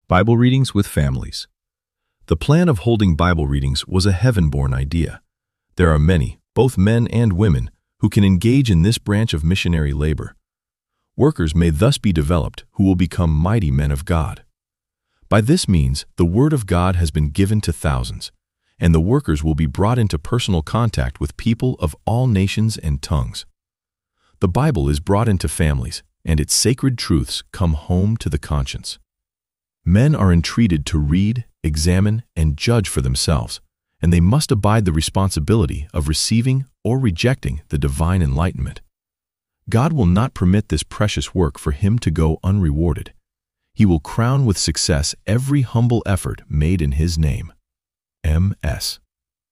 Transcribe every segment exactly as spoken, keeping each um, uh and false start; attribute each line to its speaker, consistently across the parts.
Speaker 1: Bible readings with families. The plan of holding Bible readings was a heaven-born idea. There are many, both men and women, who can engage in this branch of missionary labor. Workers may thus be developed who will become mighty men of God. By this means, the Word of God has been given to thousands, and the workers will be brought into personal contact with people of all nations and tongues. The Bible is brought into families, and its sacred truths come home to the conscience. Men are entreated to read, examine, and judge for themselves, and they must abide the responsibility of receiving or rejecting the divine enlightenment. God will not permit this precious work for him to go unrewarded. He will crown with success every humble effort made in his name. M S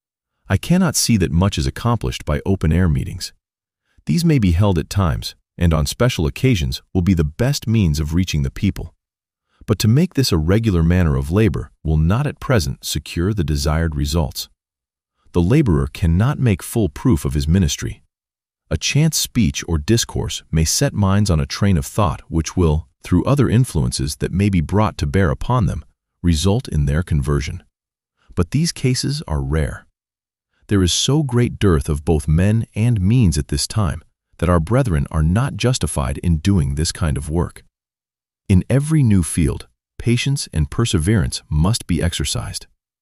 Speaker 1: I cannot see that much is accomplished by open-air meetings. These may be held at times, and on special occasions will be the best means of reaching the people. But to make this a regular manner of labor will not at present secure the desired results. The laborer cannot make full proof of his ministry. A chance speech or discourse may set minds on a train of thought which will, through other influences that may be brought to bear upon them, result in their conversion. But these cases are rare. There is so great dearth of both men and means at this time that our brethren are not justified in doing this kind of work. In every new field, patience and perseverance must be exercised.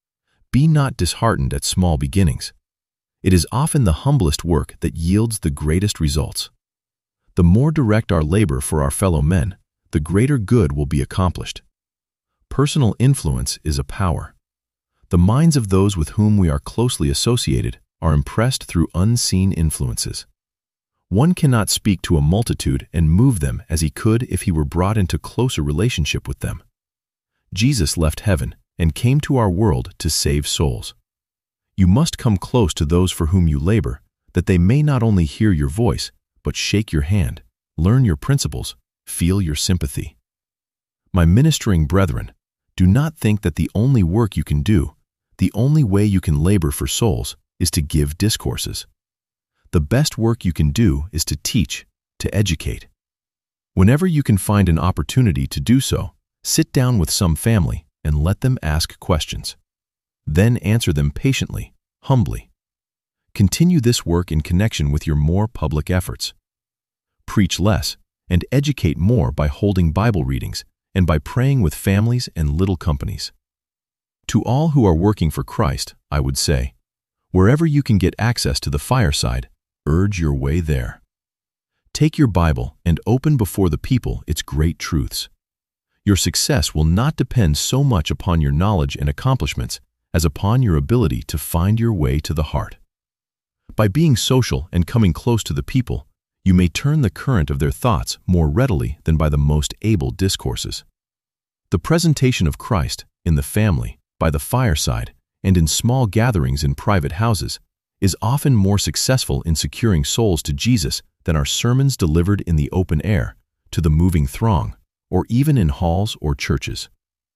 Speaker 1: Be not disheartened at small beginnings. It is often the humblest work that yields the greatest results. The more direct our labor for our fellow men, the greater good will be accomplished. Personal influence is a power. The minds of those with whom we are closely associated are impressed through unseen influences. One cannot speak to a multitude and move them as he could if he were brought into closer relationship with them. Jesus left heaven and came to our world to save souls. You must come close to those for whom you labor, that they may not only hear your voice, but shake your hand, learn your principles, feel your sympathy. My ministering brethren, do not think that the only work you can do, the only way you can labor for souls, is to give discourses. The best work you can do is to teach, to educate. Whenever you can find an opportunity to do so, sit down with some family and let them ask questions. Then answer them patiently, humbly. Continue this work in connection with your more public efforts. Preach less and educate more by holding Bible readings and by praying with families and little companies. To all who are working for Christ, I would say, wherever you can get access to the fireside, urge your way there. Take your Bible and open before the people its great truths. Your success will not depend so much upon your knowledge and accomplishments as upon your ability to find your way to the heart. By being social and coming close to the people, you may turn the current of their thoughts more readily than by the most able discourses. The presentation of Christ, in the family, by the fireside, and in small gatherings in private houses, is often more successful in securing souls to Jesus than are sermons delivered in the open air, to the moving throng, or even in halls or churches.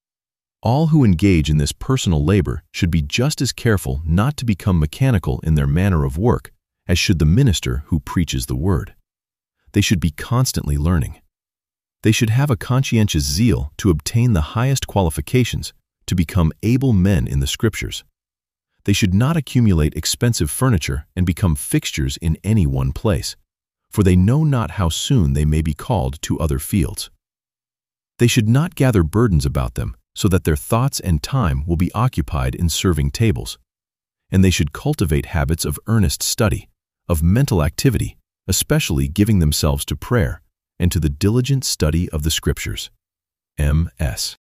Speaker 1: All who engage in this personal labor should be just as careful not to become mechanical in their manner of work as should the minister who preaches the word. They should be constantly learning. They should have a conscientious zeal to obtain the highest qualifications to become able men in the Scriptures. They should not accumulate expensive furniture and become fixtures in any one place, for they know not how soon they may be called to other fields. They should not gather burdens about them, so that their thoughts and time will be occupied in serving tables. And they should cultivate habits of earnest study, of mental activity, especially giving themselves to prayer and to the diligent study of the Scriptures. M S